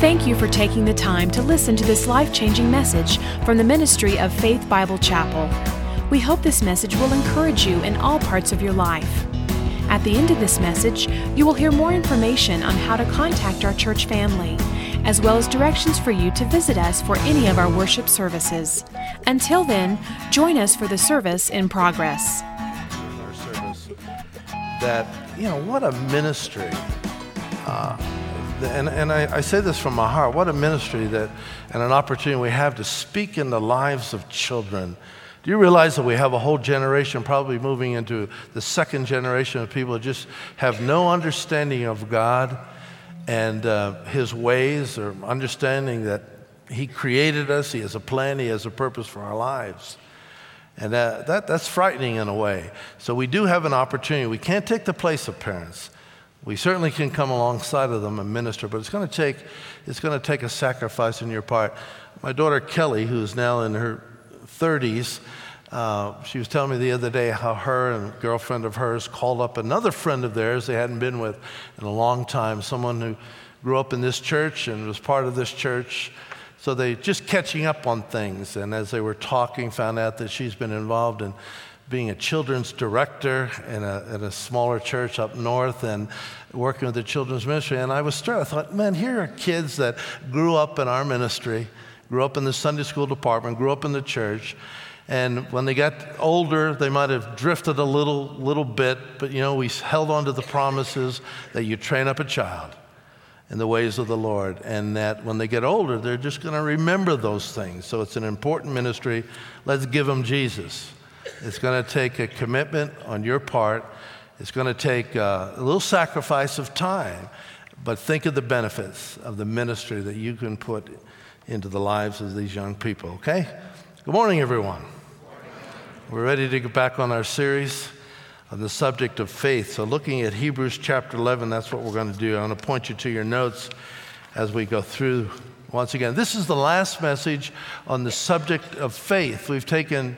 Thank you for taking the time to listen to this life-changing message from the ministry of Faith Bible Chapel. We hope this message will encourage you in all parts of your life. At the end of this message, you will hear more information on how to contact our church family, as well as directions for you to visit us for any of our worship services. Until then, join us for the service in progress. Our service, that, what a ministry. And I say this from my heart, what a ministry that, and an opportunity we have to speak in the lives of children. Do you realize that we have a whole generation probably moving into the second generation of people who just have no understanding of God and His ways, or understanding that He created us, He has a plan, He has a purpose for our lives. And that's frightening in a way. So we do have an opportunity. We can't take the place of parents. We certainly can come alongside of them and minister, but it's going to take a sacrifice on your part. My daughter Kelly, who's now in her 30s, she was telling me the other day how her and a girlfriend of hers called up another friend of theirs they hadn't been with in a long time, someone who grew up in this church and was part of this church. So they just catching up on things, and as they were talking, found out that she's been involved in being a children's director in a smaller church up north and working with the children's ministry. And I was struck. I thought, man, here are kids that grew up in our ministry, grew up in the Sunday school department, grew up in the church. And when they got older, they might have drifted a little bit, but we held on to the promises that you train up a child in the ways of the Lord, and that when they get older, they're just going to remember those things. So it's an important ministry. Let's give them Jesus. It's going to take a commitment on your part. It's going to take a little sacrifice of time, but think of the benefits of the ministry that you can put into the lives of these young people, okay? Good morning, everyone. We're ready to get back on our series on the subject of faith. So looking at Hebrews chapter 11, that's what we're going to do. I want to point you to your notes as we go through once again. This is the last message on the subject of faith. We've taken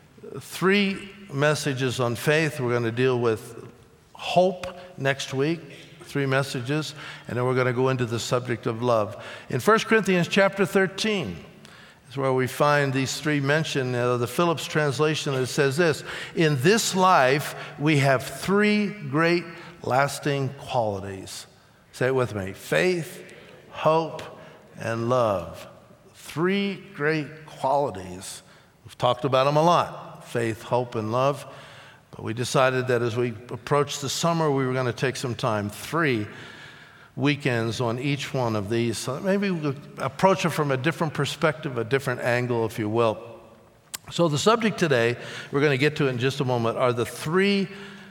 3 messages on faith. We're going to deal with hope next week, 3 messages, and then we're going to go into the subject of love. In 1 Corinthians chapter 13 is where we find these 3 mentioned. The Phillips translation, it says this: in this life we have 3 great lasting qualities. Say it with me: faith, hope, and love. 3 great qualities. We've talked about them a lot. Faith, hope, and love. But we decided that as we approach the summer, we were going to take some time, 3 weekends on each one of these. So maybe we'll approach it from a different perspective, a different angle, if you will. So the subject today, we're going to get to it in just a moment, are the 3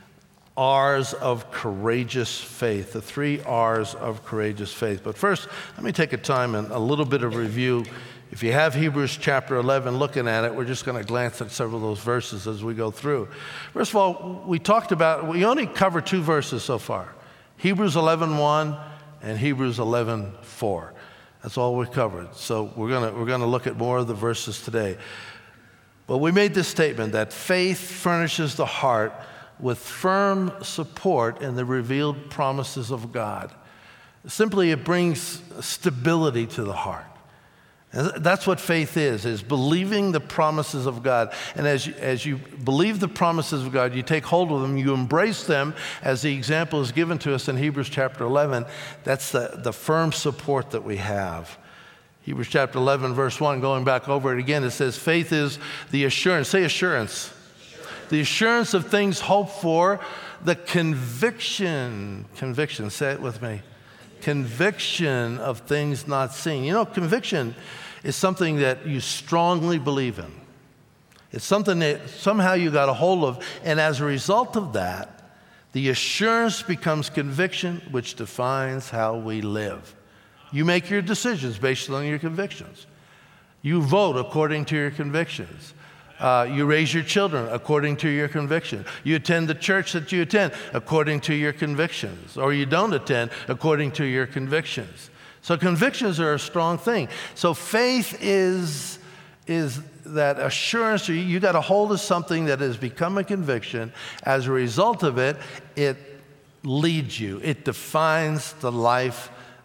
R's of courageous faith, the 3 R's of courageous faith. But first, let me take a time and a little bit of review. If you have Hebrews chapter 11 looking at it, we're just going to glance at several of those verses as we go through. First of all, we only covered 2 verses so far, Hebrews 11:1 and Hebrews 11:4. That's all we covered. So we're going to look at more of the verses today. But we made this statement that faith furnishes the heart with firm support in the revealed promises of God. Simply, it brings stability to the heart. And that's what faith is believing the promises of God. And as you believe the promises of God, you take hold of them, you embrace them, as the example is given to us in Hebrews chapter 11. That's the firm support that we have. Hebrews chapter 11, verse 1, going back over it again, it says, faith is the assurance. Say assurance. The assurance of things hoped for, the conviction, say it with me, conviction of things not seen. Conviction is something that you strongly believe in. It's something that somehow you got a hold of, and as a result of that, the assurance becomes conviction, which defines how we live. You make your decisions based on your convictions. You vote according to your convictions. You raise your children according to your conviction. You attend the church that you attend according to your convictions, or you don't attend according to your convictions. So convictions are a strong thing. So faith is that assurance. You got a hold of something that has become a conviction. As a result of it, it leads you. It defines the life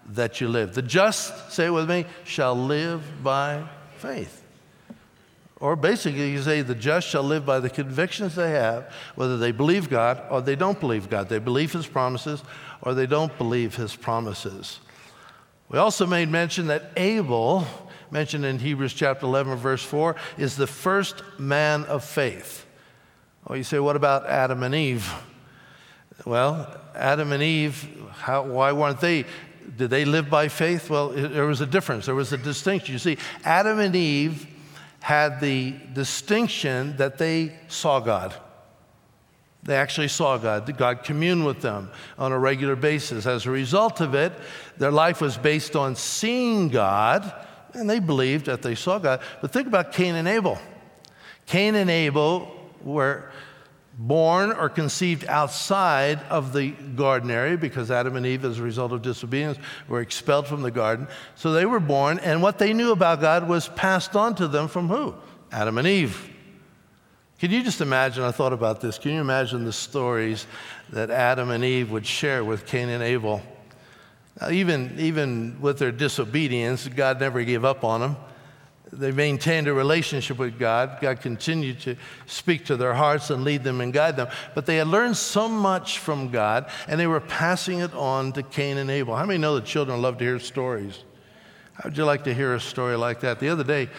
that you live. The just, say it with me, shall live by faith. Or basically, you say the just shall live by the convictions they have, whether they believe God or they don't believe God. They believe his promises or they don't believe his promises. We also made mention that Abel, mentioned in Hebrews chapter 11, verse 4, is the first man of faith. Oh, you say, what about Adam and Eve? Well, Adam and Eve, why weren't they? Did they live by faith? Well, there was a difference. There was a distinction. You see, Adam and Eve had the distinction that they saw God. They actually saw God. God communed with them on a regular basis. As a result of it, their life was based on seeing God, and they believed that they saw God. But think about Cain and Abel. Cain and Abel were born or conceived outside of the garden area because Adam and Eve, as a result of disobedience, were expelled from the garden. So they were born, and what they knew about God was passed on to them from who? Adam and Eve. Can you just imagine, I thought about this, can you imagine the stories that Adam and Eve would share with Cain and Abel? Now, even with their disobedience, God never gave up on them. They maintained a relationship with God. God continued to speak to their hearts and lead them and guide them. But they had learned so much from God, and they were passing it on to Cain and Abel. How many know that children love to hear stories? How would you like to hear a story like that? The other day,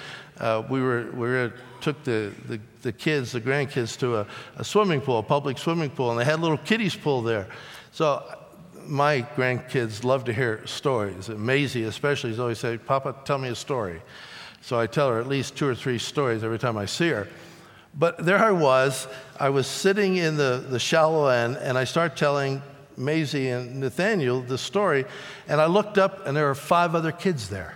we took the kids, the grandkids, to a swimming pool, a public swimming pool, and they had a little kiddies pool there. So my grandkids love to hear stories. And Maisie especially is always saying, "Papa, tell me a story." So I tell her at least 2 or 3 stories every time I see her. But there I was sitting in the shallow end, and I start telling Maisie and Nathaniel the story, and I looked up, and there were 5 other kids there.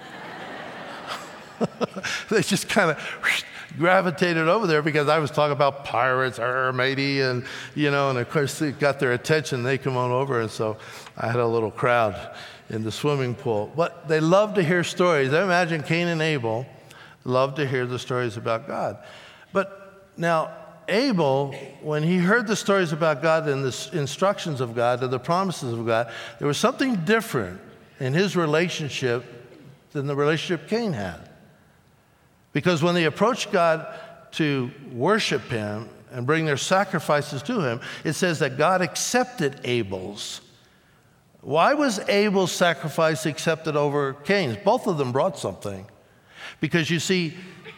They just kind of gravitated over there because I was talking about pirates, matey, and of course it got their attention. They come on over, and so I had a little crowd in the swimming pool. But they love to hear stories. I imagine Cain and Abel loved to hear the stories about God. But now, Abel, when he heard the stories about God and the instructions of God and the promises of God, there was something different in his relationship than the relationship Cain had. Because when they approached God to worship him and bring their sacrifices to him, it says that God accepted Abel's. Why was Abel's sacrifice accepted over Cain's? Both of them brought something. Because you see,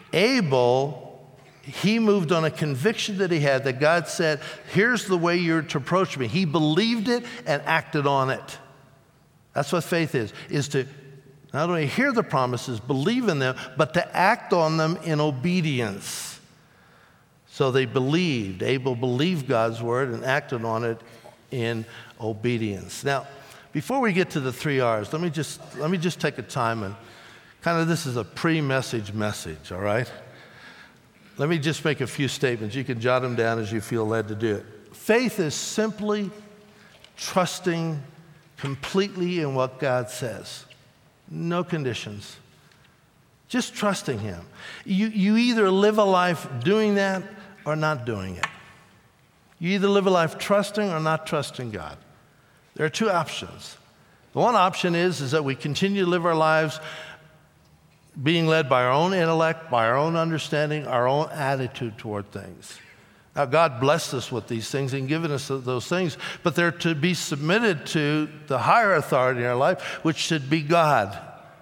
Abel, he moved on a conviction that he had that God said, here's the way you're to approach me. He believed it and acted on it. That's what faith is to not only hear the promises, believe in them, but to act on them in obedience. So they believed. Abel believed God's word and acted on it in obedience. Now, before we get to the 3 R's, let me just take a time and this is a pre-message message, all right? Let me just make a few statements. You can jot them down as you feel led to do it. Faith is simply trusting completely in what God says. No conditions. Just trusting him. You either live a life doing that or not doing it. You either live a life trusting or not trusting God. There are 2 options. The one option is that we continue to live our lives being led by our own intellect, by our own understanding, our own attitude toward things. Now, God blessed us with these things and given us those things, but they're to be submitted to the higher authority in our life, which should be God.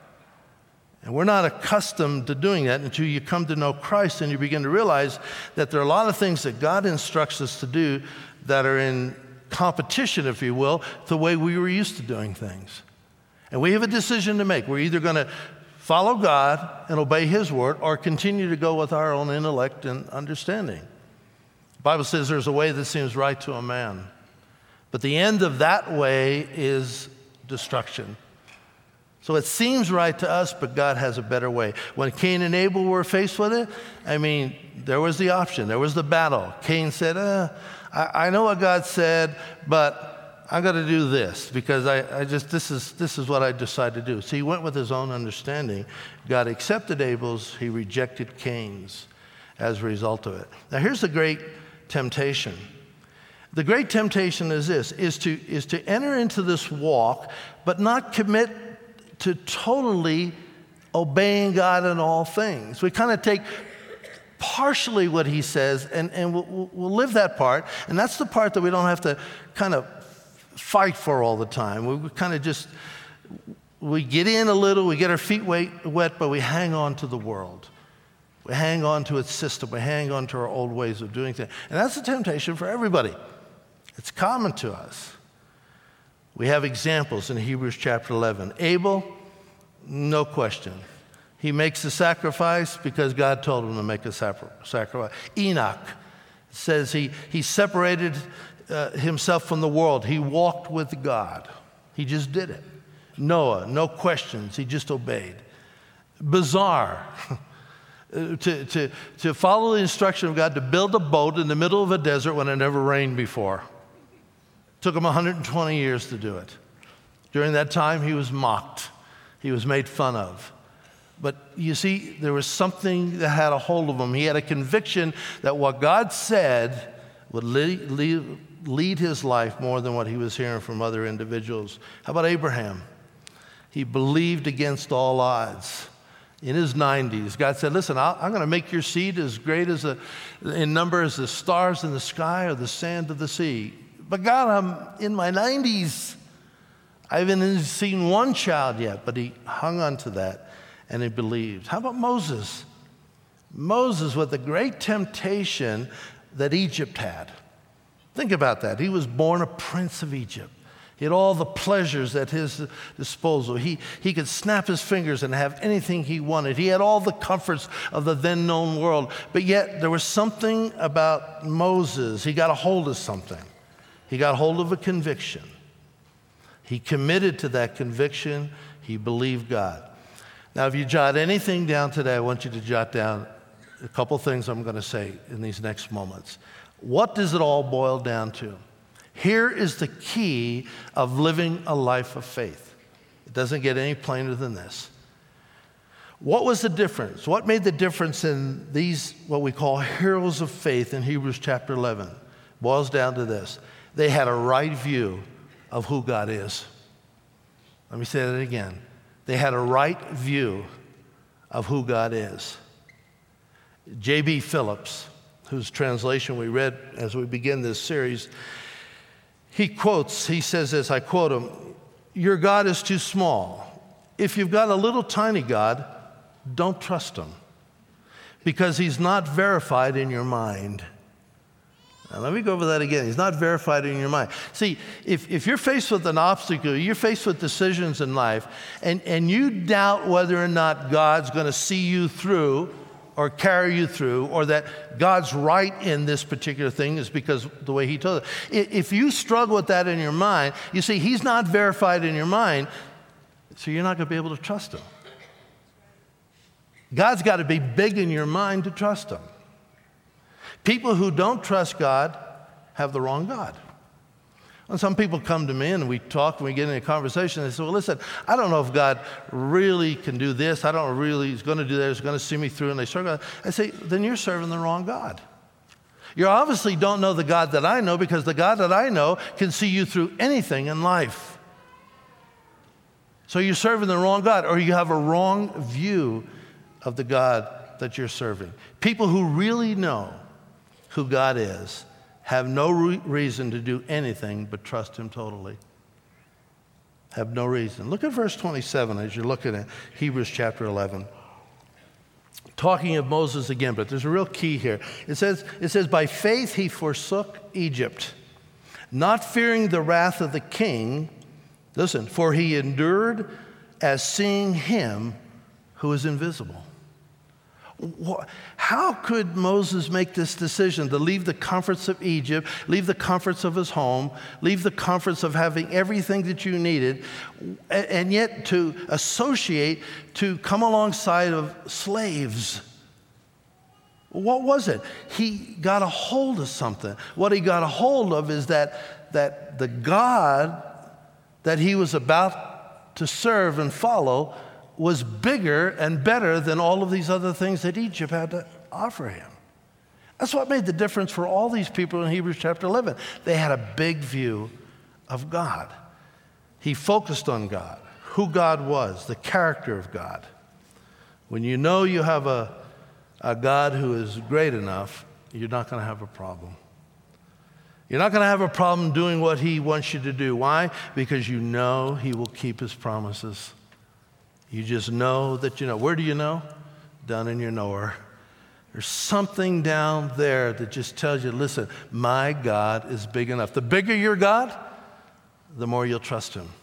And we're not accustomed to doing that until you come to know Christ and you begin to realize that there are a lot of things that God instructs us to do that are in competition, if you will, to the way we were used to doing things. And we have a decision to make. We're either going to follow God and obey his word or continue to go with our own intellect and understanding. The Bible says there's a way that seems right to a man, but the end of that way is destruction. So it seems right to us, but God has a better way. When Cain and Abel were faced with it, there was the option. There was the battle. Cain said, I know what God said, but I'm going to do this because this is what I decided to do. So he went with his own understanding. God accepted Abel's. He rejected Cain's as a result of it. Now here's the great temptation. The great temptation is this, is to enter into this walk, but not commit to totally obeying God in all things. We kind of take partially what he says and we'll live that part, and that's the part that we don't have to kind of fight for all the time. We kind of just, we get in a little, we get our feet wet, but we hang on to the world. We hang on to its system. We hang on to our old ways of doing things. And that's a temptation for everybody. It's common to us. We have examples in Hebrews chapter 11. Abel, no question. He makes a sacrifice because God told him to make a sacrifice. Enoch says he separated himself from the world. He walked with God. He just did it. Noah, no questions. He just obeyed. Bizarre. To follow the instruction of God to build a boat in the middle of a desert when it never rained before. Took him 120 years to do it. During that time, he was mocked. He was made fun of. But you see, there was something that had a hold of him. He had a conviction that what God said would lead his life more than what he was hearing from other individuals. How about Abraham? He believed against all odds. In his 90s, God said, listen, I'm going to make your seed as great in number as the stars in the sky or the sand of the sea. But God, I'm in my 90s. I haven't seen one child yet, but he hung on to that and he believed. How about Moses? Moses with the great temptation that Egypt had. Think about that. He was born a prince of Egypt. He had all the pleasures at his disposal. He could snap his fingers and have anything he wanted. He had all the comforts of the then known world. But yet there was something about Moses. He got a hold of something. He got hold of a conviction. He committed to that conviction. He believed God. Now, if you jot anything down today, I want you to jot down a couple things I'm going to say in these next moments. What does it all boil down to? Here is the key of living a life of faith. It doesn't get any plainer than this. What was the difference? What made the difference in these, what we call heroes of faith in Hebrews chapter 11? Boils down to this. They had a right view of who God is. Let me say that again. They had a right view of who God is. J.B. Phillips, whose translation we read as we begin this series, he says this, I quote him, "Your God is too small. If you've got a little tiny God, don't trust him because he's not verified in your mind." Now, let me go over that again. He's not verified in your mind. See, if you're faced with an obstacle, you're faced with decisions in life, and you doubt whether or not God's going to see you through or carry you through, or that God's right in this particular thing is because the way he told it. If you struggle with that in your mind, you see, he's not verified in your mind, so you're not going to be able to trust him. God's got to be big in your mind to trust him. People who don't trust God have the wrong God. When some people come to me and we talk and we get in a conversation, they say, well, listen, I don't know if God really can do this. I don't know really he's going to do that. He's going to see me through. And they serve God. I say, then you're serving the wrong God. You obviously don't know the God that I know, because the God that I know can see you through anything in life. So you're serving the wrong God, or you have a wrong view of the God that you're serving. People who really know who God is have no reason to do anything but trust him totally. Have no reason. Look at verse 27 as you're looking at Hebrews chapter 11. Talking of Moses again, but there's a real key here. It says, by faith he forsook Egypt, not fearing the wrath of the king. Listen, for he endured as seeing him who is invisible. How could Moses make this decision to leave the comforts of Egypt, leave the comforts of his home, leave the comforts of having everything that you needed, and yet to associate, to come alongside of slaves? What was it? He got a hold of something. What he got a hold of is that the God that he was about to serve and follow was bigger and better than all of these other things that Egypt had to offer him. That's what made the difference for all these people in Hebrews chapter 11. They had a big view of God. He focused on God, who God was, the character of God. When you know you have a God who is great enough, you're not going to have a problem. You're not going to have a problem doing what he wants you to do. Why? Because you know he will keep his promises. You just know that you know. Where do you know? Down in your knower. There's something down there that just tells you, listen, my God is big enough. The bigger your God, the more you'll trust him.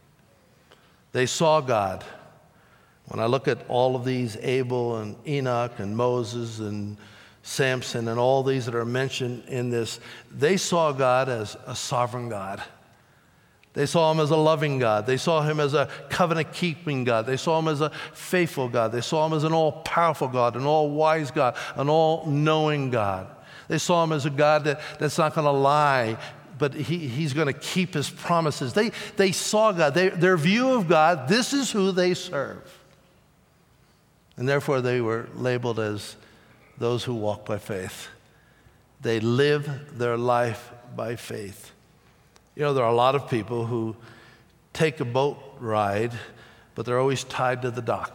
They saw God. When I look at all of these, Abel and Enoch and Moses and Samson and all these that are mentioned in this, they saw God as a sovereign God. They saw him as a loving God. They saw him as a covenant-keeping God. They saw him as a faithful God. They saw him as an all-powerful God, an all-wise God, an all-knowing God. They saw him as a God that's not going to lie, but he's going to keep his promises. They saw God. Their view of God, this is who they serve. And therefore they were labeled as those who walk by faith. They live their life by faith. You know, there are a lot of people who take a boat ride, but they're always tied to the dock.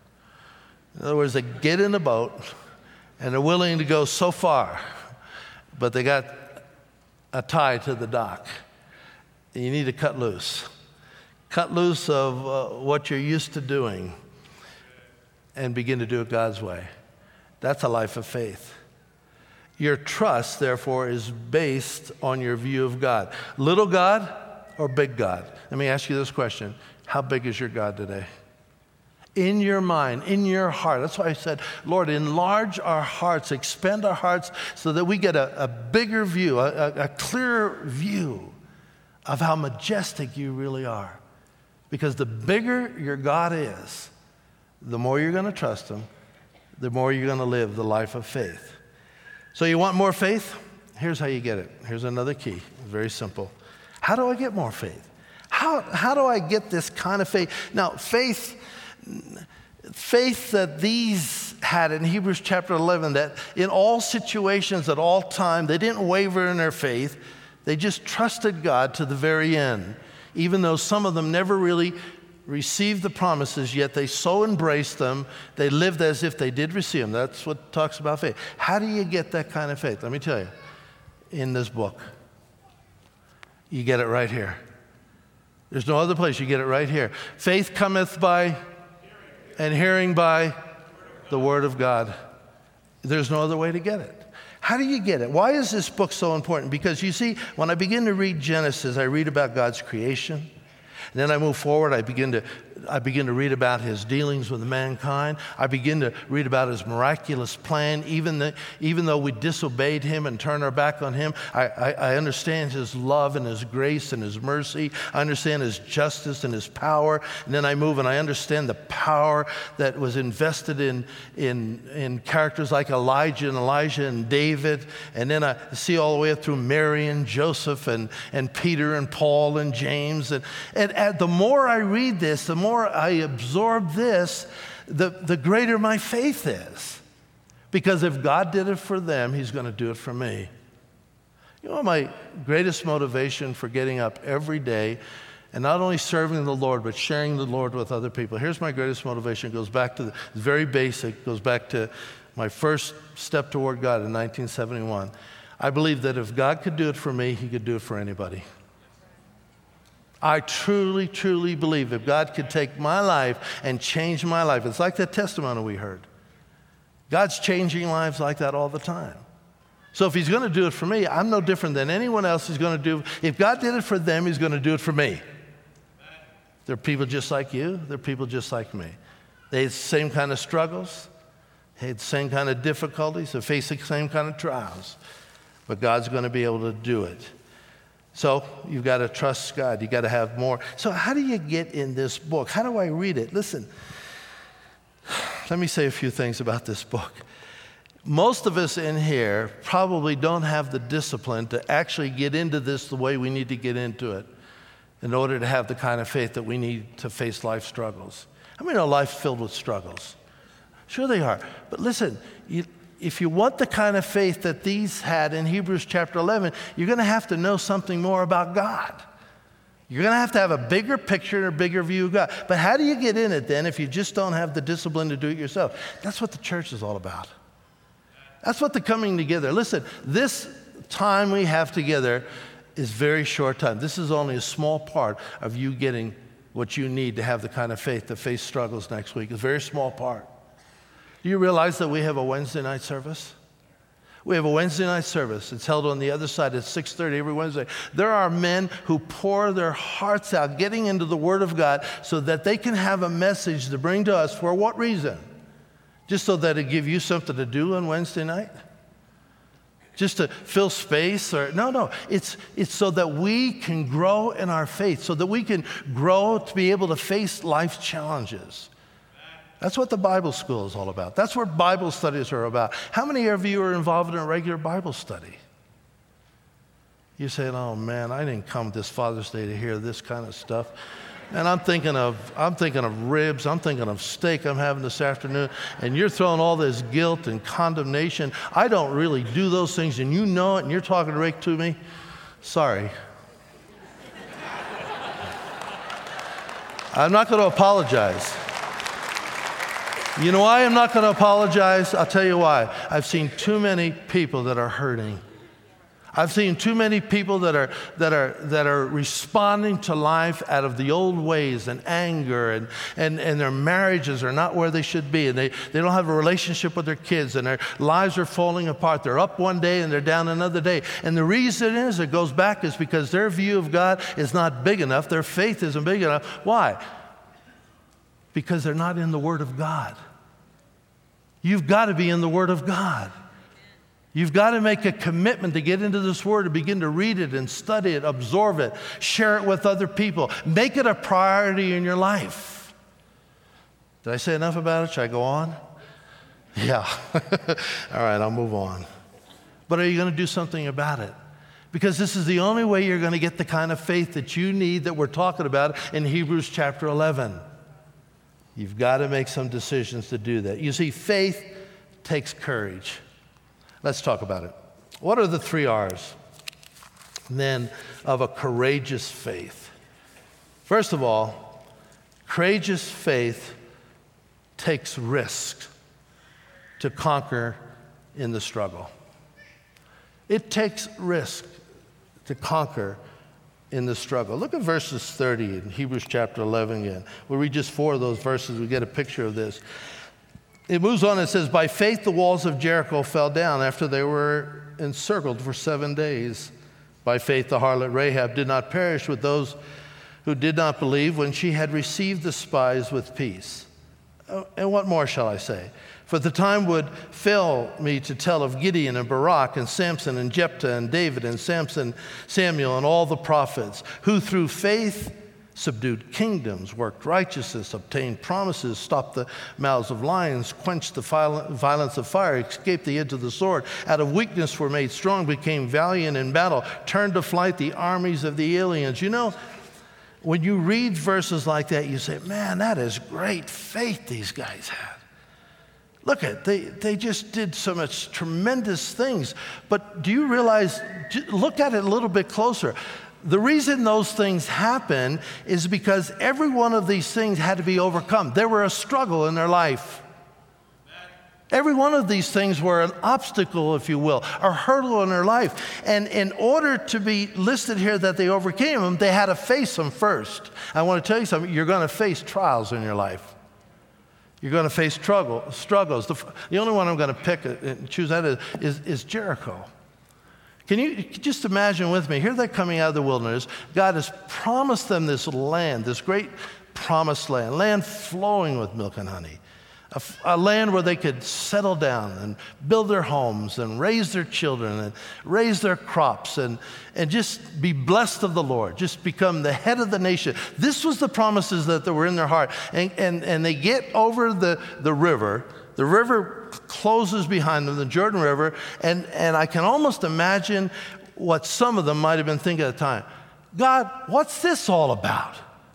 In other words, they get in a boat and they're willing to go so far, but they got a tie to the dock. And you need to cut loose. Cut loose of what you're used to doing and begin to do it God's way. That's a life of faith. Your trust, therefore, is based on your view of God. Little God or big God? Let me ask you this question. How big is your God today? In your mind, in your heart. That's why I said, Lord, enlarge our hearts, expand our hearts so that we get a bigger view, a clearer view of how majestic you really are. Because the bigger your God is, the more you're going to trust him, the more you're going to live the life of faith. So you want more faith? Here's how you get it. Here's another key. Very simple. How do I get more faith? How do I get this kind of faith? Now, faith that these had in Hebrews chapter 11, that in all situations, at all time, they didn't waver in their faith. They just trusted God to the very end. Even though some of them never really received the promises, yet they so embraced them, they lived as if they did receive them. That's what talks about faith. How do you get that kind of faith? Let me tell you, in this book. You get it right here. There's no other place. You get it right here. Faith cometh by and hearing by the word of God. There's no other way to get it. How do you get it? Why is this book so important? Because you see, when I begin to read Genesis, I read about God's creation. And then I move forward, I begin to read about his dealings with mankind. I begin to read about his miraculous plan. Even though we disobeyed him and turned our back on him, I understand his love and his grace and his mercy. I understand his justice and his power. And then I move and I understand the power that was invested in characters like Elijah and Elisha and David. And then I see all the way through Mary and Joseph and Peter and Paul and James. And the more I read this, the more I absorb this, the greater my faith is. Because if God did it for them, he's going to do it for me. You know, my greatest motivation for getting up every day and not only serving the Lord, but sharing the Lord with other people. Here's my greatest motivation. It goes back to the very basic, goes back to my first step toward God in 1971. I believe that if God could do it for me, he could do it for anybody. I truly, truly believe if God could take my life and change my life, it's like that testimony we heard. God's changing lives like that all the time. So if he's going to do it for me, I'm no different than anyone else is going to do. If God did it for them, he's going to do it for me. They're people just like you. They're people just like me. They had the same kind of struggles. They had the same kind of difficulties. They faced the same kind of trials. But God's going to be able to do it. So you've got to trust God. You've got to have more. So how do you get in this book? How do I read it? Listen, let me say a few things about this book. Most of us in here probably don't have the discipline to actually get into this the way we need to get into it in order to have the kind of faith that we need to face life struggles. I mean, life's filled with struggles. Sure they are. But listen, if you want the kind of faith that these had in Hebrews chapter 11, you're going to have to know something more about God. You're going to have a bigger picture and a bigger view of God. But how do you get in it then if you just don't have the discipline to do it yourself? That's what the church is all about. That's what the coming together. Listen, this time we have together is very short time. This is only a small part of you getting what you need to have the kind of faith to face struggles next week. It's a very small part. Do you realize that we have a Wednesday night service? We have a Wednesday night service. It's held on the other side at 6:30 every Wednesday. There are men who pour their hearts out, getting into the Word of God so that they can have a message to bring to us. For what reason? Just so that it give you something to do on Wednesday night? Just to fill space? No. It's so that we can grow in our faith, so that we can grow to be able to face life's challenges. That's what the Bible school is all about. That's what Bible studies are about. How many of you are involved in a regular Bible study? You say, oh man, I didn't come this Father's Day to hear this kind of stuff. And I'm thinking of ribs, I'm thinking of steak I'm having this afternoon, and you're throwing all this guilt and condemnation. I don't really do those things, and you know it, and you're talking right to me. Sorry. I'm not going to apologize. You know why I'm not going to apologize? I'll tell you why. I've seen too many people that are hurting. I've seen too many people that are responding to life out of the old ways and anger, and their marriages are not where they should be, and they don't have a relationship with their kids, and their lives are falling apart. They're up one day and they're down another day. And the reason is, it goes back, is because their view of God is not big enough. Their faith isn't big enough. Why? Because they're not in the Word of God. You've got to be in the Word of God. You've got to make a commitment to get into this Word, to begin to read it and study it, absorb it, share it with other people. Make it a priority in your life. Did I say enough about it? Should I go on? Yeah. All right, I'll move on. But are you going to do something about it? Because this is the only way you're going to get the kind of faith that you need, that we're talking about in Hebrews chapter 11. You've got to make some decisions to do that. You see, faith takes courage. Let's talk about it. What are the 3 R's, then, of a courageous faith? First of all, courageous faith takes risk to conquer in the struggle. It takes risk to conquer in the struggle. Look at verses 30 in Hebrews chapter 11 again. We'll read just 4 of those verses. We get a picture of this. It moves on and says, by faith the walls of Jericho fell down after they were encircled for 7 days. By faith the harlot Rahab did not perish with those who did not believe when she had received the spies with peace. And what more shall I say? For the time would fail me to tell of Gideon and Barak and Samson and Jephthah and David and Samuel and all the prophets, who through faith subdued kingdoms, worked righteousness, obtained promises, stopped the mouths of lions, quenched the violence of fire, escaped the edge of the sword, out of weakness were made strong, became valiant in battle, turned to flight the armies of the aliens. You know, when you read verses like that, you say, man, that is great faith these guys had. Look at it, they just did so much tremendous things. But do you realize, look at it a little bit closer. The reason those things happen is because every one of these things had to be overcome. There were a struggle in their life. Every one of these things were an obstacle, if you will, a hurdle in their life. And in order to be listed here that they overcame them, they had to face them first. I want to tell you something. You're going to face trials in your life. You're going to face struggles. The only one I'm going to pick and choose out is Jericho. Can you just imagine with me? Here they're coming out of the wilderness. God has promised them this land, this great promised land flowing with milk and honey. A land where they could settle down and build their homes and raise their children and raise their crops and just be blessed of the Lord, just become the head of the nation. This was the promises that were in their heart. And they get over the river. The river closes behind them, the Jordan River, and I can almost imagine what some of them might have been thinking at the time. God, what's this all about?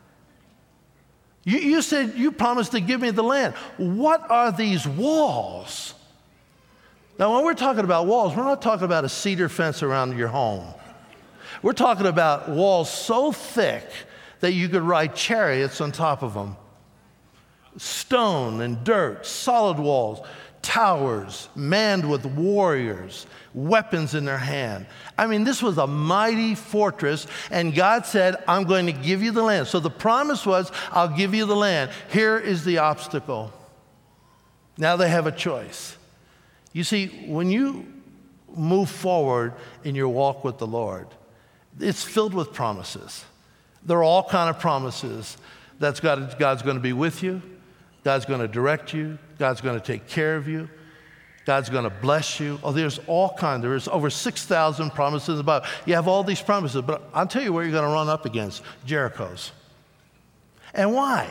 You said you promised to give me the land. What are these walls? Now, when we're talking about walls, we're not talking about a cedar fence around your home. We're talking about walls so thick that you could ride chariots on top of them. Stone and dirt, solid walls, towers, manned with warriors, weapons in their hand. I mean, this was a mighty fortress, and God said, I'm going to give you the land. So the promise was, I'll give you the land. Here is the obstacle. Now they have a choice. You see, when you move forward in your walk with the Lord, it's filled with promises. There are all kinds of promises. God's going to be with you. God's going to direct you. God's going to take care of you. God's going to bless you. Oh, there's all kinds. There's over 6,000 promises about. You have all these promises, but I'll tell you where you're going to run up against: Jericho's. And why?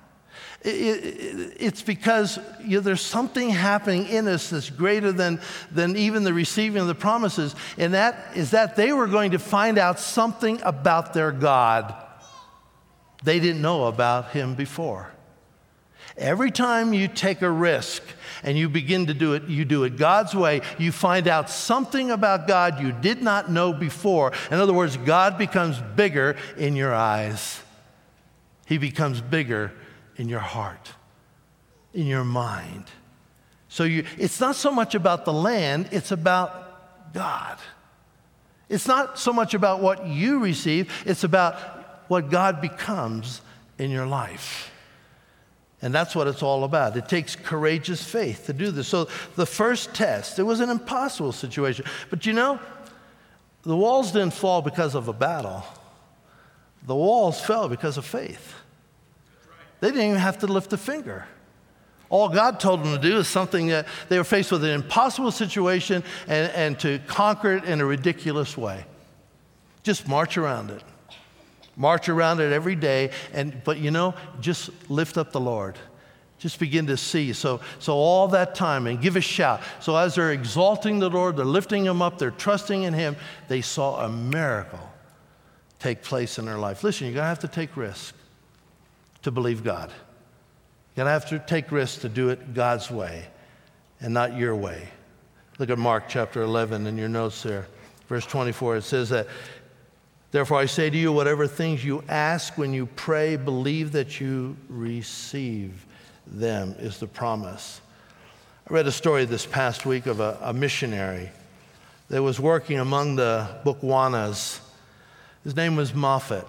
It's because there's something happening in us that's greater than even the receiving of the promises, and that is that they were going to find out something about their God they didn't know about him before. Every time you take a risk and you begin to do it, you do it God's way, you find out something about God you did not know before. In other words, God becomes bigger in your eyes. He becomes bigger in your heart, in your mind. So it's not so much about the land, it's about God. It's not so much about what you receive, it's about what God becomes in your life. And that's what it's all about. It takes courageous faith to do this. So the first test, it was an impossible situation. But the walls didn't fall because of a battle. The walls fell because of faith. They didn't even have to lift a finger. All God told them to do is something that they were faced with, an impossible situation, and to conquer it in a ridiculous way. Just march around it. March around it every day, but just lift up the Lord. Just begin to see. So all that time, and give a shout. So as they're exalting the Lord, they're lifting him up, they're trusting in him, they saw a miracle take place in their life. Listen, you're going to have to take risks to believe God. You're going to have to take risks to do it God's way and not your way. Look at Mark chapter 11 in your notes there. Verse 24, it says that, therefore I say to you, whatever things you ask when you pray, believe that you receive them, is the promise. I read a story this past week of a missionary that was working among the Botswanas. His name was Moffat.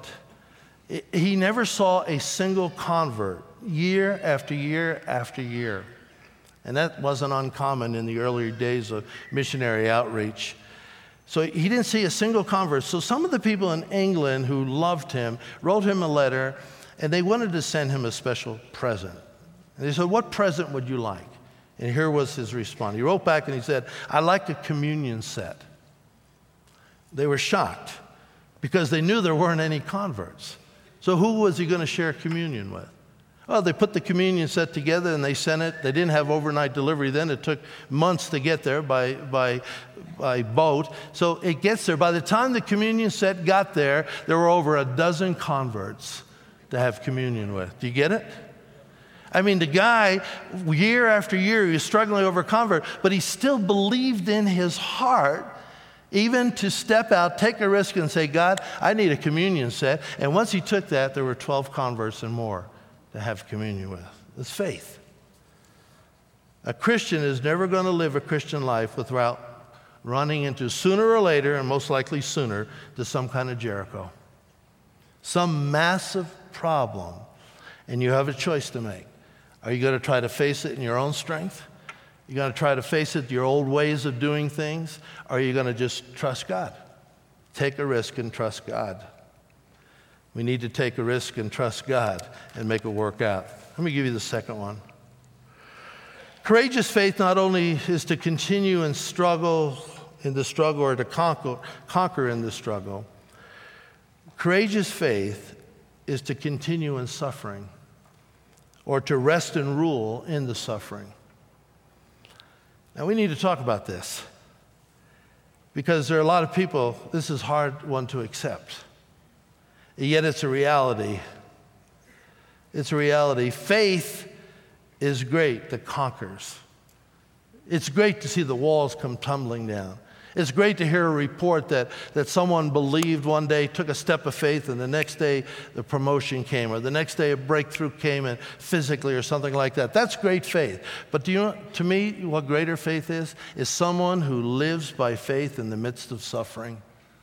He never saw a single convert year after year after year. And that wasn't uncommon in the earlier days of missionary outreach. So he didn't see a single convert. So some of the people in England who loved him wrote him a letter, and they wanted to send him a special present. And they said, what present would you like? And here was his response. He wrote back and he said, I'd like a communion set. They were shocked because they knew there weren't any converts. So who was he going to share communion with? Well, they put the communion set together and they sent it. They didn't have overnight delivery then. It took months to get there by boat. So it gets there. By the time the communion set got there, there were over a dozen converts to have communion with. Do you get it? I mean, the guy, year after year, he was struggling over a convert, but he still believed in his heart even to step out, take a risk, and say, God, I need a communion set. And once he took that, there were 12 converts and more to have communion with. It's faith. A Christian is never going to live a Christian life without running into, sooner or later, and most likely sooner, to some kind of Jericho. Some massive problem. And you have a choice to make. Are you going to try to face it in your own strength? You're going to try to face it, your old ways of doing things? Or are you going to just trust God? Take a risk and trust God. We need to take a risk and trust God and make it work out. Let me give you the second one. Courageous faith not only is to continue and struggle in the struggle or to conquer in the struggle. Courageous faith is to continue in suffering or to rest and rule in the suffering. Now, we need to talk about this because there are a lot of people, this is a hard one to accept. Yet it's a reality. It's a reality. Faith is great that conquers. It's great to see the walls come tumbling down. It's great to hear a report that someone believed one day, took a step of faith, and the next day the promotion came, or the next day a breakthrough came and physically or something like that. That's great faith. But do you know, to me, what greater faith is someone who lives by faith in the midst of suffering.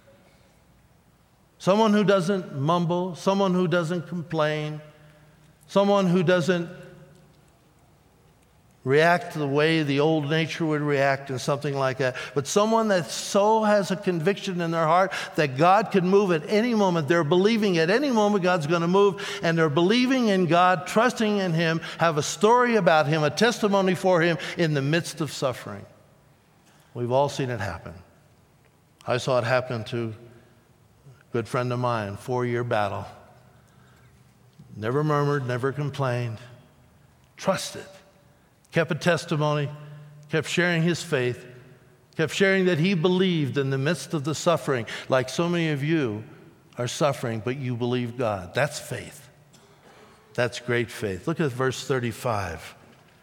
Someone who doesn't mumble, someone who doesn't complain, someone who doesn't react the way the old nature would react and something like that. But someone that so has a conviction in their heart that God can move at any moment. They're believing at any moment God's going to move, and they're believing in God, trusting in Him, have a story about Him, a testimony for Him in the midst of suffering. We've all seen it happen. I saw it happen to a good friend of mine, 4-year battle. Never murmured, never complained, trusted. Kept a testimony, kept sharing his faith, kept sharing that he believed in the midst of the suffering, like so many of you are suffering, but you believe God. That's faith. That's great faith. Look at verse 35,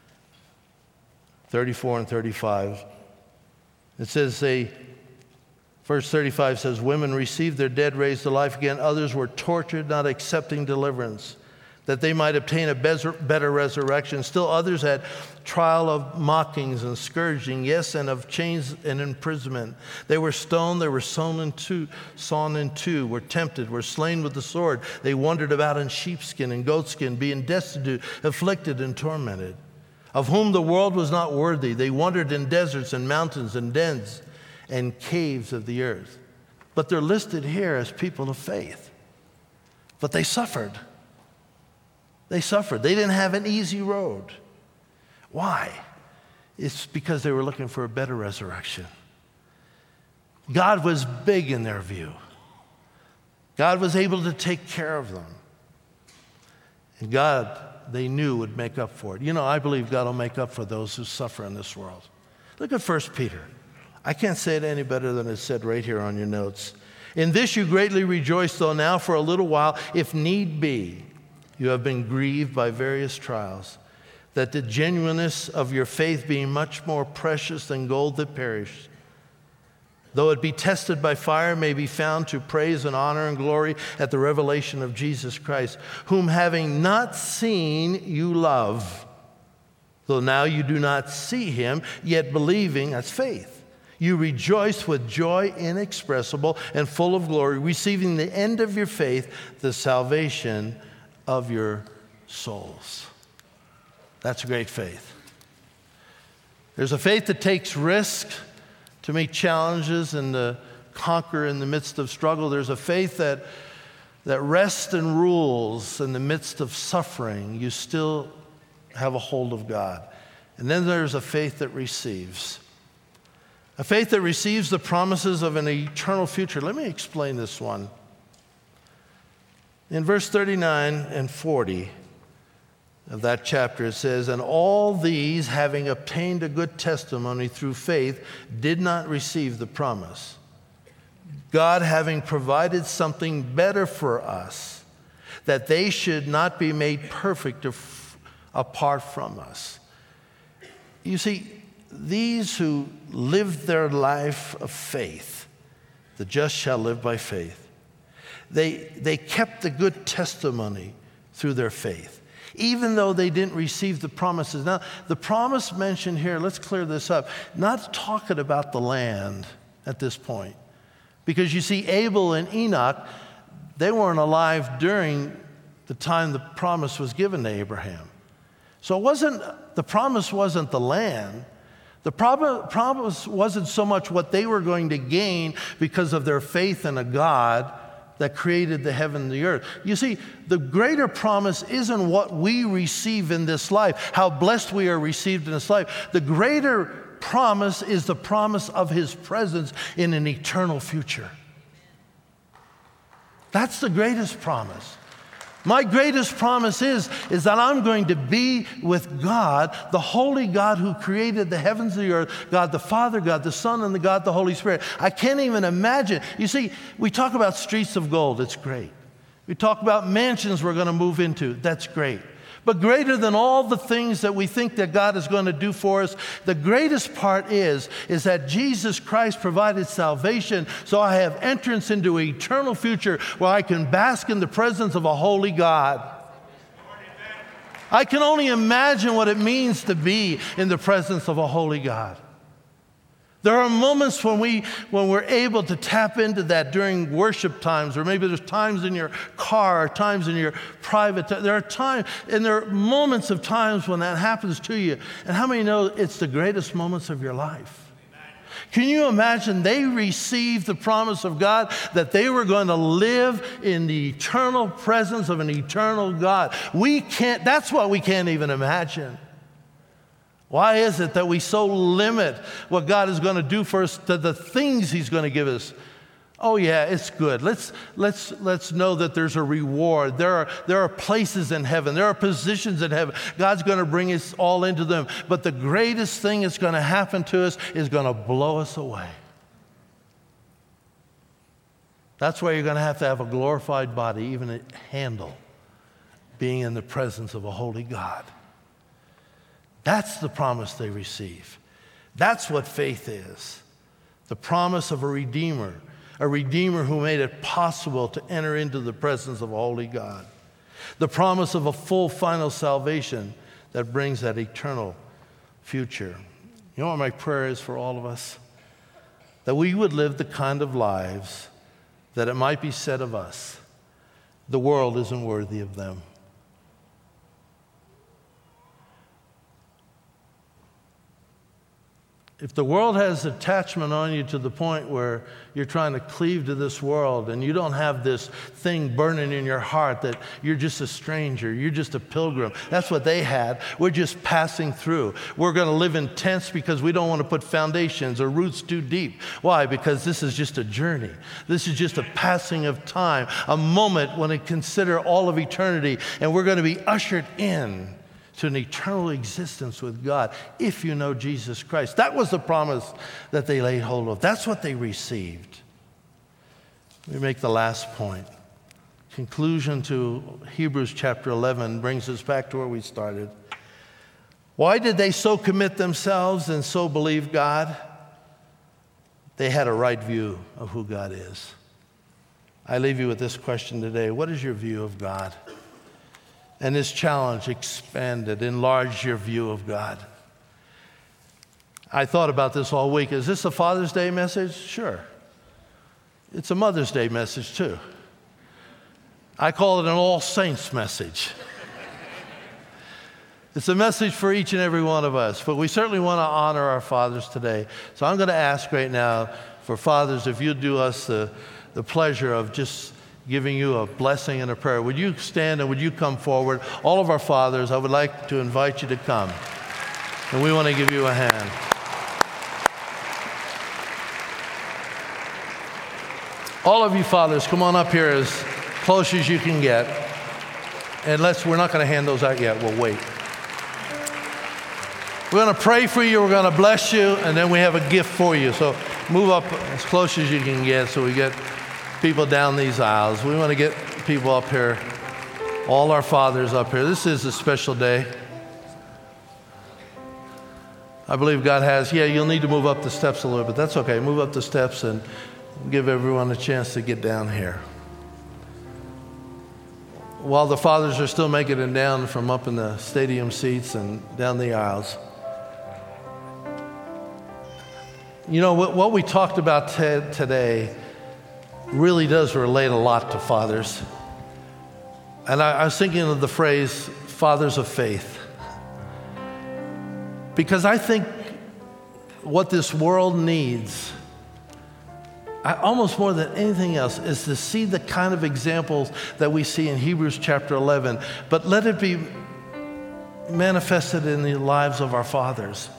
34 and 35. It says, verse 35 says, women received their dead raised to life again. Others were tortured, not accepting deliverance, that they might obtain a better resurrection. Still others had trial of mockings and scourging, yes, and of chains and imprisonment. They were stoned, they were sawn in two, were tempted, were slain with the sword. They wandered about in sheepskin and goatskin, being destitute, afflicted, and tormented, of whom the world was not worthy. They wandered in deserts and mountains and dens and caves of the earth. But they're listed here as people of faith. But they suffered. They suffered. They didn't have an easy road. Why? It's because they were looking for a better resurrection. God was big in their view. God was able to take care of them. And God, they knew, would make up for it. You know, I believe God will make up for those who suffer in this world. Look at 1 Peter. I can't say it any better than it's said right here on your notes. In this you greatly rejoice, though now for a little while, if need be, you have been grieved by various trials, that the genuineness of your faith, being much more precious than gold that perishes, though it be tested by fire, may be found to praise and honor and glory at the revelation of Jesus Christ, whom having not seen you love, though now you do not see Him, yet believing, that's faith. You rejoice with joy inexpressible and full of glory, receiving the end of your faith, the salvation of your souls. That's great faith. There's a faith that takes risk to meet challenges and to conquer in the midst of struggle. There's a faith that rests and rules in the midst of suffering. You still have a hold of God. And then there's a faith that receives. A faith that receives the promises of an eternal future. Let me explain this one. In verse 39 and 40 of that chapter, it says, and all these, having obtained a good testimony through faith, did not receive the promise. God having provided something better for us, that they should not be made perfect apart from us. You see, these who live their life of faith, the just shall live by faith. They kept the good testimony through their faith, even though they didn't receive the promises. Now, the promise mentioned here, let's clear this up, not talking about the land at this point. Because you see, Abel and Enoch, they weren't alive during the time the promise was given to Abraham. So the promise wasn't the land. The promise wasn't so much what they were going to gain because of their faith in a God that created the heaven and the earth. You see, the greater promise isn't what we receive in this life, how blessed we are received in this life. The greater promise is the promise of His presence in an eternal future. That's the greatest promise. My greatest promise is that I'm going to be with God, the holy God who created the heavens and the earth, God the Father, God the Son, and God the Holy Spirit. I can't even imagine. You see, we talk about streets of gold. It's great. We talk about mansions we're going to move into. That's great. But greater than all the things that we think that God is going to do for us, the greatest part is that Jesus Christ provided salvation, so I have entrance into an eternal future where I can bask in the presence of a holy God. I can only imagine what it means to be in the presence of a holy God. There are moments when we're able to tap into that during worship times, or maybe there's times in your car, or times in your private time. There are times, and there are moments of times when that happens to you. And how many know it's the greatest moments of your life? Can you imagine they received the promise of God that they were going to live in the eternal presence of an eternal God? That's what we can't even imagine. Why is it that we so limit what God is going to do for us to the things He's going to give us? Oh yeah, it's good. Let's know that there's a reward. There are places in heaven. There are positions in heaven. God's going to bring us all into them. But the greatest thing that's going to happen to us is going to blow us away. That's why you're going to have a glorified body, even a handle, being in the presence of a holy God. That's the promise they receive. That's what faith is. The promise of a Redeemer who made it possible to enter into the presence of a holy God. The promise of a full, final salvation that brings that eternal future. You know what my prayer is for all of us? That we would live the kind of lives that it might be said of us, the world isn't worthy of them. If the world has attachment on you to the point where you're trying to cleave to this world and you don't have this thing burning in your heart that you're just a stranger, you're just a pilgrim. That's what they had. We're just passing through. We're going to live in tents because we don't want to put foundations or roots too deep. Why? Because this is just a journey. This is just a passing of time, a moment when we consider all of eternity, and we're going to be ushered in to an eternal existence with God if you know Jesus Christ. That was the promise that they laid hold of. That's what they received. We make the last point. Conclusion to Hebrews chapter 11 brings us back to where we started. Why did they so commit themselves and so believe God? They had a right view of who God is. I leave you with this question today. What is your view of God? And this challenge expanded, enlarged your view of God. I thought about this all week. Is this a Father's Day message? Sure. It's a Mother's Day message too. I call it an All Saints message. It's a message for each and every one of us, but we certainly want to honor our fathers today. So I'm going to ask right now for fathers, if you'd do us the pleasure of just giving you a blessing and a prayer. Would you stand and would you come forward? All of our fathers, I would like to invite you to come. And we want to give you a hand. All of you fathers, come on up here as close as you can get. And we're not going to hand those out yet. We'll wait. We're going to pray for you. We're going to bless you. And then we have a gift for you. So move up as close as you can get so we get people down these aisles. We want to get people up here, all our fathers up here. This is a special day. I believe God has, you'll need to move up the steps a little bit. That's okay. Move up the steps and give everyone a chance to get down here. While the fathers are still making it down from up in the stadium seats and down the aisles. You know, what we talked about today really does relate a lot to fathers. And I was thinking of the phrase, fathers of faith. Because I think what this world needs, almost more than anything else, is to see the kind of examples that we see in Hebrews chapter 11. But let it be manifested in the lives of our fathers.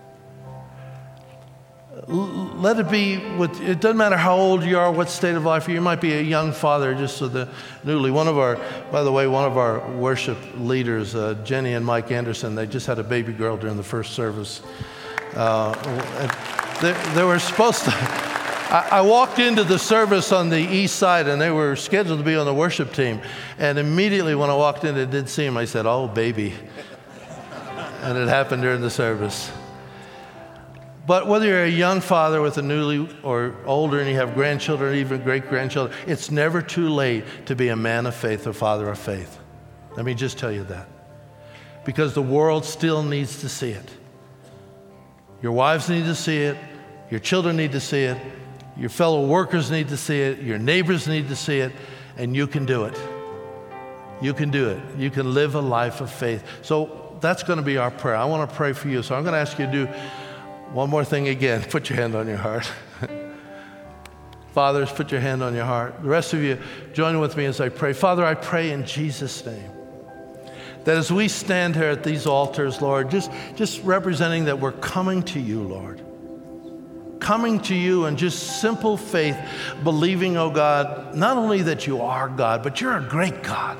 Let it be, it doesn't matter how old you are, what state of life you might be a young father, just so the newly. By the way, one of our worship leaders, Jenny and Mike Anderson, they just had a baby girl during the first service. They were supposed to I walked into the service on the east side, and they were scheduled to be on the worship team. And immediately when I walked in and did see him, I said, "Oh, baby." And it happened during the service. But whether you're a young father with a newly or older and you have grandchildren or even great-grandchildren, it's never too late to be a man of faith or father of faith. Let me just tell you that. Because the world still needs to see it. Your wives need to see it. Your children need to see it. Your fellow workers need to see it. Your neighbors need to see it. And you can do it. You can do it. You can live a life of faith. So that's going to be our prayer. I want to pray for you. So I'm going to ask you to do one more thing again. Put your hand on your heart. Fathers, put your hand on your heart. The rest of you, join with me as I pray. Father, I pray in Jesus' name that as we stand here at these altars, Lord, just representing that we're coming to you, Lord. Coming to you in just simple faith, believing, oh God, not only that you are God, but you're a great God.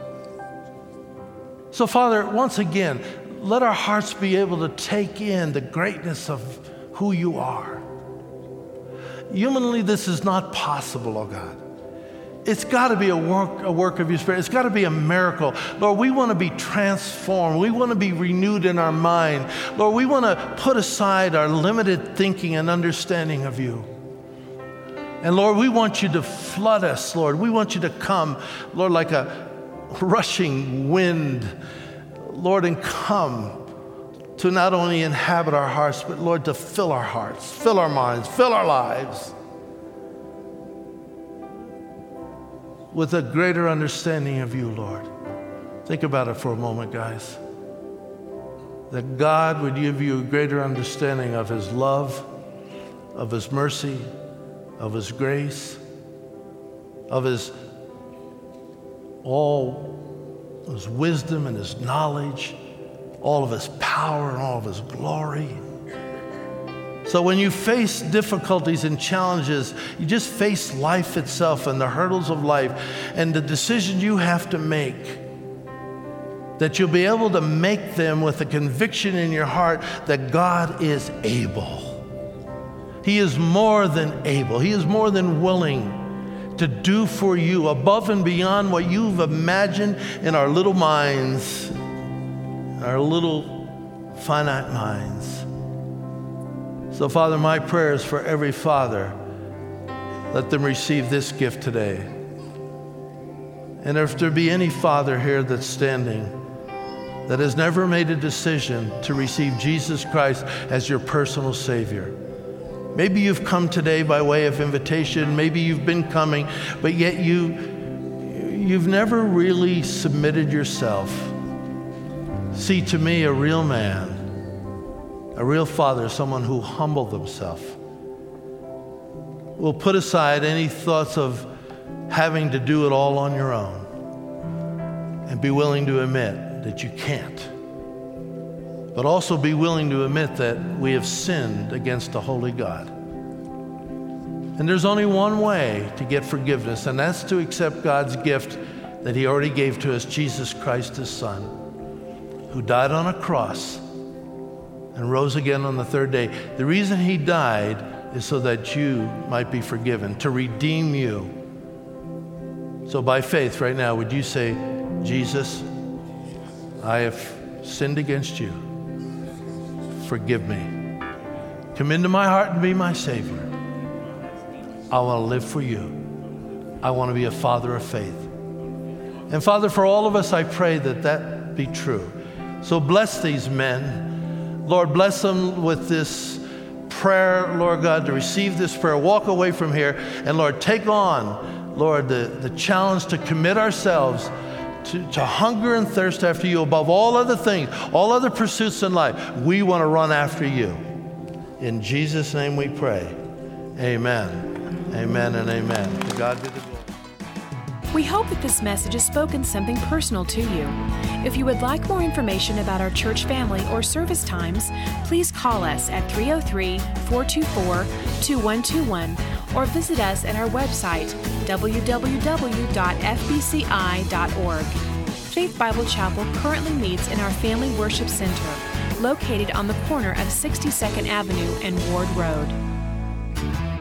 So, Father, once again, let our hearts be able to take in the greatness of who you are. Humanly, this is not possible, oh God. It's got to be a work of your Spirit. It's got to be a miracle. Lord, we want to be transformed. We want to be renewed in our mind. Lord, we want to put aside our limited thinking and understanding of you. And Lord, we want you to flood us, Lord. We want you to come, Lord, like a rushing wind, Lord, and come to not only inhabit our hearts, but Lord, to fill our hearts, fill our minds, fill our lives with a greater understanding of you, Lord. Think about it for a moment, guys. That God would give you a greater understanding of his love, of his mercy, of his grace, of his wisdom and his knowledge, all of his power and all of his glory. So when you face difficulties and challenges, you just face life itself and the hurdles of life and the decisions you have to make, that you'll be able to make them with a conviction in your heart that God is able. He is more than able. He is more than willing to do for you above and beyond what you've imagined in our little minds, our little finite minds. So, Father, my prayer is for every father, let them receive this gift today. And if there be any father here that's standing that has never made a decision to receive Jesus Christ as your personal Savior, maybe you've come today by way of invitation, maybe you've been coming, but yet you've never really submitted yourself. See, to me, a real man, a real father, someone who humbled himself, will put aside any thoughts of having to do it all on your own and be willing to admit that you can't. But also be willing to admit that we have sinned against a holy God. And there's only one way to get forgiveness, and that's to accept God's gift that he already gave to us, Jesus Christ, his Son, who died on a cross and rose again on the third day. The reason he died is so that you might be forgiven, to redeem you. So by faith right now, would you say, Jesus, I have sinned against you. Forgive me. Come into my heart and be my Savior. I want to live for you. I want to be a father of faith. And Father, for all of us, I pray that that be true. So bless these men. Lord, bless them with this prayer, Lord God, to receive this prayer. Walk away from here and, Lord, take on, Lord, the challenge to commit ourselves to hunger and thirst after you above all other things, all other pursuits in life. We want to run after you. In Jesus' name we pray. Amen. Amen and amen. To God be the glory. We hope that this message has spoken something personal to you. If you would like more information about our church family or service times, please call us at 303-424-2121 or visit us at our website, www.fbci.org. Faith Bible Chapel currently meets in our Family Worship Center, located on the corner of 62nd Avenue and Ward Road.